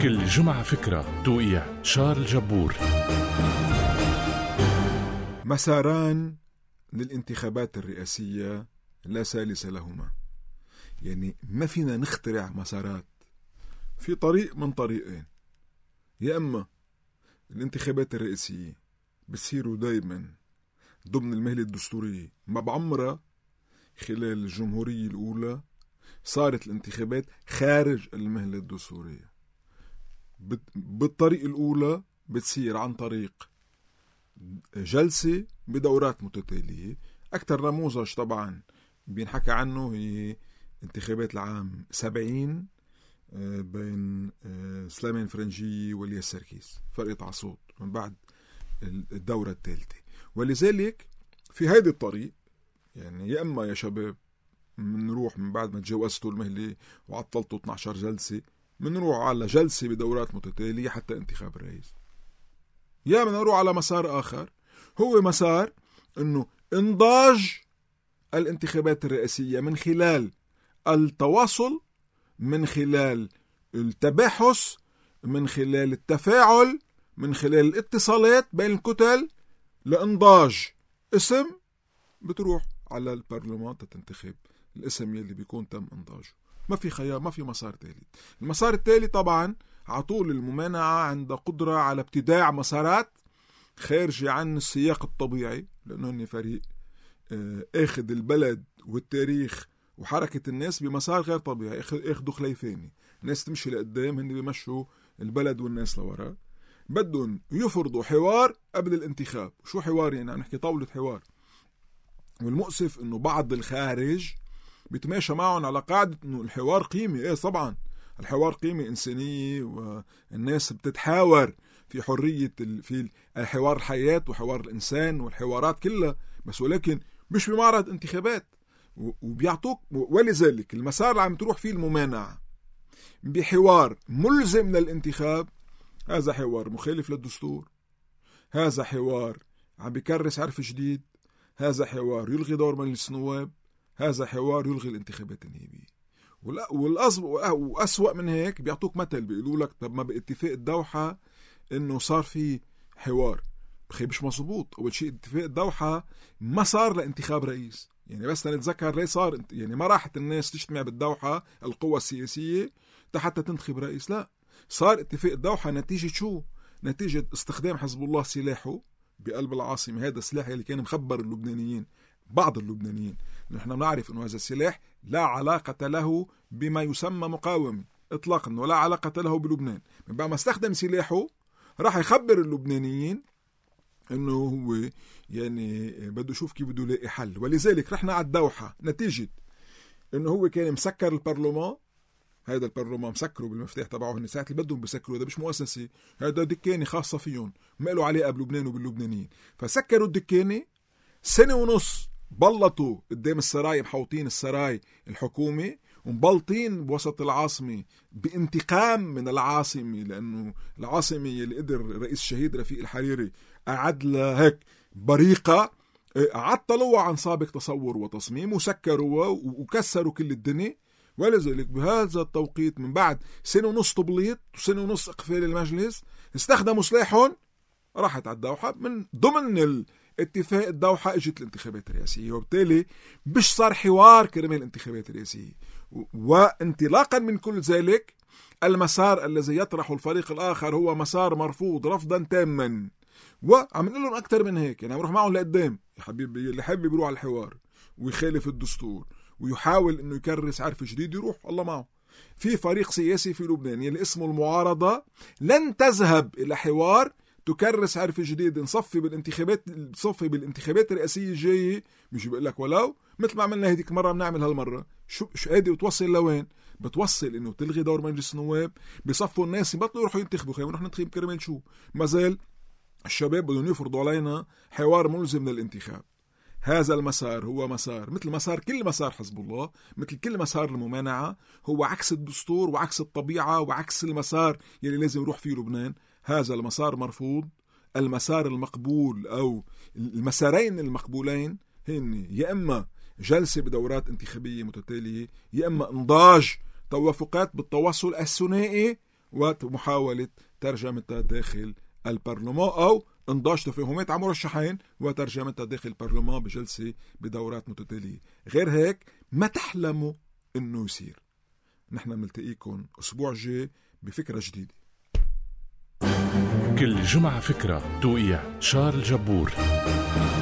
كل جمعة فكرة توقيع شارل جبور. مساران للانتخابات الرئاسية لا ثالث لهما، يعني ما فينا نخترع مسارات، في طريق من طريقين. يا أما الانتخابات الرئاسية بتصيروا دايما ضمن المهلة الدستورية، ما بعمرها خلال الجمهورية الأولى صارت الانتخابات خارج المهلة الدستورية. بالطريق الأولى بتصير عن طريق جلسة بدورات متتالية. أكثر نموذج طبعا بينحكى عنه هي انتخابات العام 70 بين سليمان فرنجية والياس سركيس، فرق عصوت من بعد الدورة الثالثة. ولذلك في هذا الطريق يعني يا أما يا شباب منروح من بعد ما تجاوزتوا المهلة وعطلتوا 12 جلسة منروح على جلسة بدورات متتالية حتى انتخاب الرئيس، يا من نروح على مسار آخر هو مسار أنه انضاج الانتخابات الرئاسية من خلال التواصل، من خلال التباحث، من خلال التفاعل، من خلال الاتصالات بين الكتل لإنضاج اسم. بتروح على البرلمان تنتخب الاسم يلي بيكون تم إنضاجه. ما في خيار، ما في مسار ثالث. المسار التالي طبعا عطول الممانعة عند قدرة على ابتداع مسارات خارجة عن السياق الطبيعي، لأنه هن فريق اخذ البلد والتاريخ وحركة الناس بمسار غير طبيعي، اخذوا خليفاني، الناس تمشي لقدام، هن بيمشوا البلد والناس لورا. بدهم يفرضوا حوار قبل الانتخاب. شو حوار يعني؟ نحكي طاولة حوار. والمؤسف انه بعض الخارج بيتماشى معهم على قاعدة انه الحوار قيمة. ايه طبعا الحوار قيمة انسانية والناس بتتحاور في حرية في الحوار الحياة وحوار الانسان والحوارات كلها، بس ولكن مش بمعرض انتخابات وبيعطوك. ولذلك المسار اللي عم تروح فيه الممانعة بحوار ملزم للانتخاب، هذا حوار مخالف للدستور، هذا حوار عم بيكرس عرف جديد، هذا حوار يلغي دور مجلس النواب، هذا حوار يلغي الانتخابات النيابية. وأسوأ من هيك بيعطوك مثل، بيقولوا لك طب ما باتفاق الدوحة انه صار في حوار. بخي مش مظبوط. اول شيء اتفاق الدوحة ما صار لانتخاب رئيس، يعني بس نتذكر ليه صار، يعني ما راحت الناس تجتمع بالدوحة القوى السياسية حتى تنتخب رئيس، لا، صار اتفاق الدوحة نتيجة شو؟ نتيجة استخدام حزب الله سلاحه بقلب العاصمة. هذا السلاح اللي كان مخبر اللبنانيين، بعض اللبنانيين، نحن نعرف انه هذا السلاح لا علاقة له بما يسمى مقاومة اطلاقا، ولا علاقة له بلبنان. من بعد ما استخدم سلاحه راح يخبر اللبنانيين انه هو يعني بده يشوف كيف بده يلاقي حل. ولذلك رحنا على الدوحة نتيجة انه هو كان مسكر البرلمان. هذا البرلمان مسكره بالمفتاح تبعه، هن ساعة اللي بدهم بسكروا، هذا مش مؤسسي، هذا دكاني خاصة فيهم، ما له علاقة بلبنان وباللبنانيين. فسكروا الدكاني، سنة ونص بلطوا قدام السراي، محوطين السراي الحكومي ومبلطين بوسط العاصمة بانتقام من العاصمة، لأنه العاصمة اللي قدر رئيس الشهيد رفيق الحريري أعد لها هيك بريقة، عطلوها عن سابق تصور وتصميم وسكروها وكسروا كل الدنيا. ولذلك بهذا التوقيت من بعد سنة ونص تبليط وسنة ونص اقفال المجلس، استخدموا سلاحهم، راحت على الدوحة. من ضمن اتفاق الدوحة اجت الانتخابات الرئاسية، وبالتالي مش صار حوار كرمال الانتخابات الرئاسية. وانطلاقا من كل ذلك المسار الذي يطرحه الفريق الآخر هو مسار مرفوض رفضا تاما. وعم نقول لهم أكتر من هيك، يعني عم نروح معهم لقدام يا حبيبي، اللي حب يروح على الحوار ويخالف الدستور ويحاول انه يكرس عرف جديد يروح الله معه. في فريق سياسي في لبنان اللي اسمه المعارضة لن تذهب الى حوار تكرس عرف جديد نصفي بالانتخابات الرئاسية الجاية. مش بقول لك ولو مثل ما عملنا هذيك مرة بنعمل هالمرة. شو هذه بتوصل لوين؟ بتوصل انه تلغي دور مجلس النواب، بصفوا الناس يبطلوا يروحوا ينتخبوا. خلينا نروح ننتخب كرمال شو؟ ما زال الشباب بدهم يفرضوا علينا حوار ملزم للانتخاب. هذا المسار هو مسار مثل مسار كل مسار حزب الله، مثل كل مسار الممانعة، هو عكس الدستور وعكس الطبيعة وعكس المسار يلي لازم يروح فيه لبنان. هذا المسار مرفوض. المسار المقبول أو المسارين المقبولين هن يا إما جلسة بدورات انتخابية متتالية، يا إما انضاج توافقات بالتواصل الثنائي ومحاولة ترجمتها داخل البرلمان أو انضاج تفاهمات على مرشحين وترجمتها داخل البرلمان بجلسة بدورات متتالية. غير هيك ما تحلموا إنه يصير. نحن نلتقيكم أسبوع جاي بفكرة جديدة. كل جمعة فكرة، توقيع شارل جبور.